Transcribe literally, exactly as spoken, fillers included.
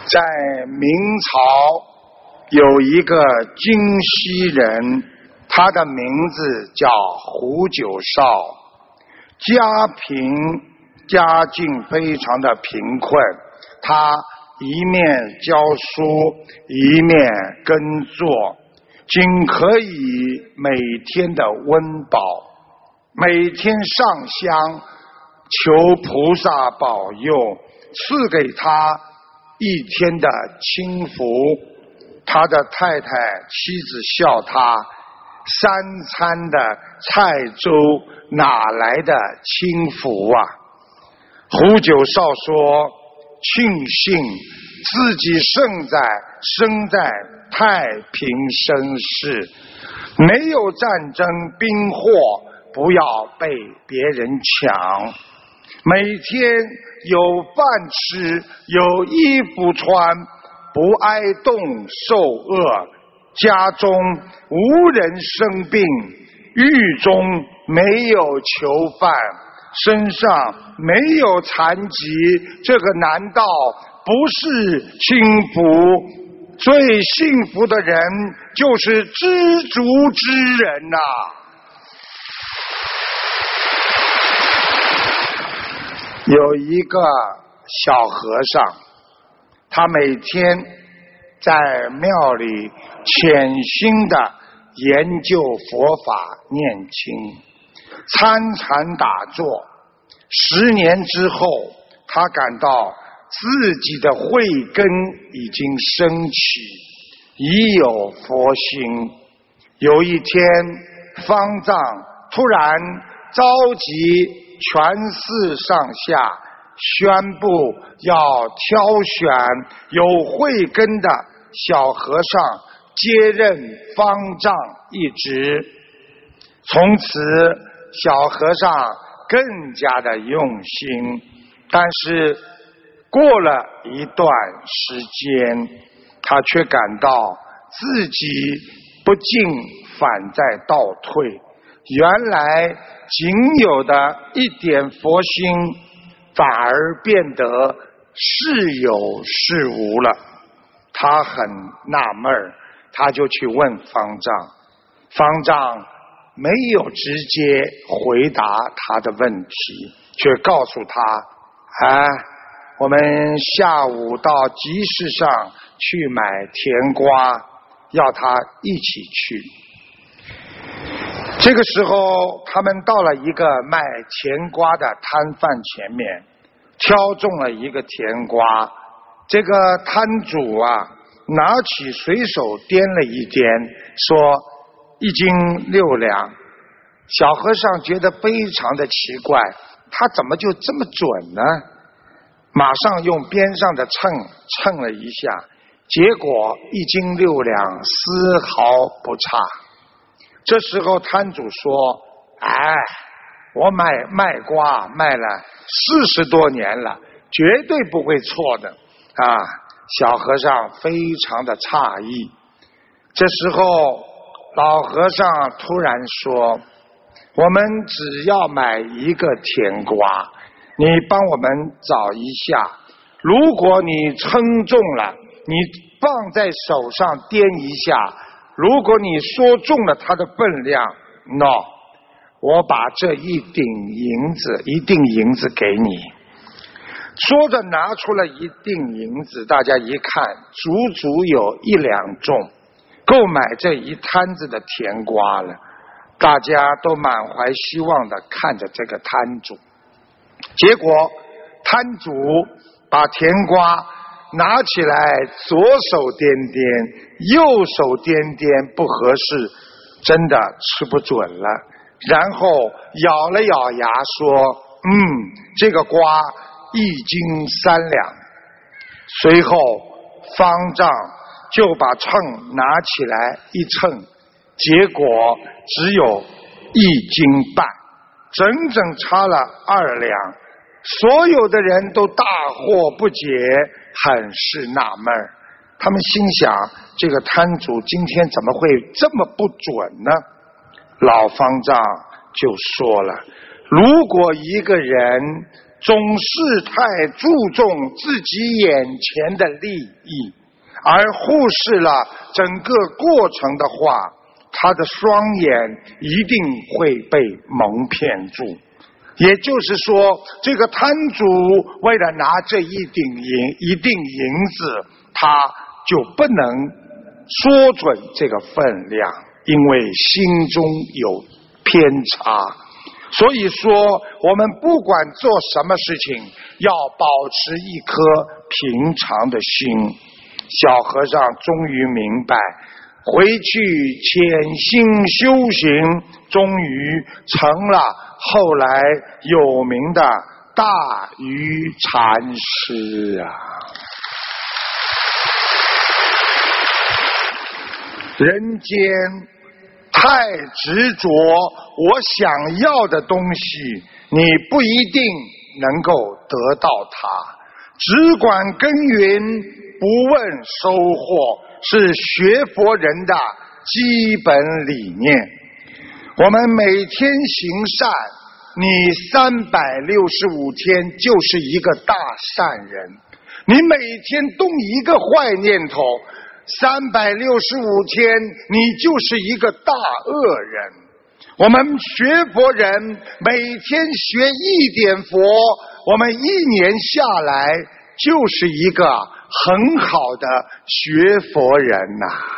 在明朝有一个京西人，他的名字叫胡九少，家贫家境非常的贫困，他一面教书一面耕作，仅可以每天的温饱，每天上香求菩萨保佑，赐给他一天的清福。他的太太妻子笑他，三餐的菜粥哪来的清福啊？胡九少说，庆幸自己生在生在太平盛世，没有战争兵祸，不要被别人抢，每天有饭吃，有衣服穿，不挨冻受饿，家中无人生病，狱中没有囚犯，身上没有残疾，这个难道不是幸福？最幸福的人就是知足之人呐、啊！有一个小和尚，他每天在庙里潜心的研究佛法念经，参禅打坐。十年之后，他感到自己的慧根已经升起，已有佛心。有一天，方丈突然召集全寺上下，宣布要挑选有慧根的小和尚接任方丈一职。从此，小和尚更加的用心，但是过了一段时间，他却感到自己不禁反在倒退，原来仅有的一点佛心反而变得是有是无了。他很纳闷，他就去问方丈，方丈没有直接回答他的问题，却告诉他，啊，我们下午到集市上去买甜瓜，要他一起去。这个时候，他们到了一个卖甜瓜的摊贩前面，挑中了一个甜瓜。这个摊主啊，拿起随手掂了一掂，说一斤六两。小和尚觉得非常的奇怪，他怎么就这么准呢？马上用边上的秤称了一下，结果一斤六两，丝毫不差。这时候摊主说，哎，我买卖瓜卖了四十多年了，绝对不会错的啊！小和尚非常的诧异。这时候老和尚突然说，我们只要买一个甜瓜，你帮我们找一下，如果你称中了，你放在手上掂一下，如果你说中了它的分量 ，no， 我把这一锭银子一锭银子给你。说着拿出了一锭银子，大家一看，足足有一两重，够买这一摊子的甜瓜了。大家都满怀希望地看着这个摊主，结果摊主把甜瓜拿起来，左手掂掂，右手掂掂，不合适，真的吃不准了。然后咬了咬牙说，嗯，这个瓜一斤三两。随后方丈就把秤拿起来一称，结果只有一斤半，整整差了二两。所有的人都大惑不解，很是纳闷。他们心想，这个摊主今天怎么会这么不准呢？老方丈就说了，如果一个人总是太注重自己眼前的利益，而忽视了整个过程的话，他的双眼一定会被蒙骗住。也就是说，这个摊主为了拿这一顶银一锭银子，他就不能说准这个分量，因为心中有偏差。所以说，我们不管做什么事情，要保持一颗平常的心。小和尚终于明白，回去潜心修行，终于成了后来有名的大愚禅师啊！人间太执着我想要的东西，你不一定能够得到它。只管耕耘，不问收获，是学佛人的基本理念。我们每天行善，你三百六十五天就是一个大善人。你每天动一个坏念头，三百六十五天你就是一个大恶人。我们学佛人每天学一点佛，我们一年下来就是一个很好的学佛人呐、啊。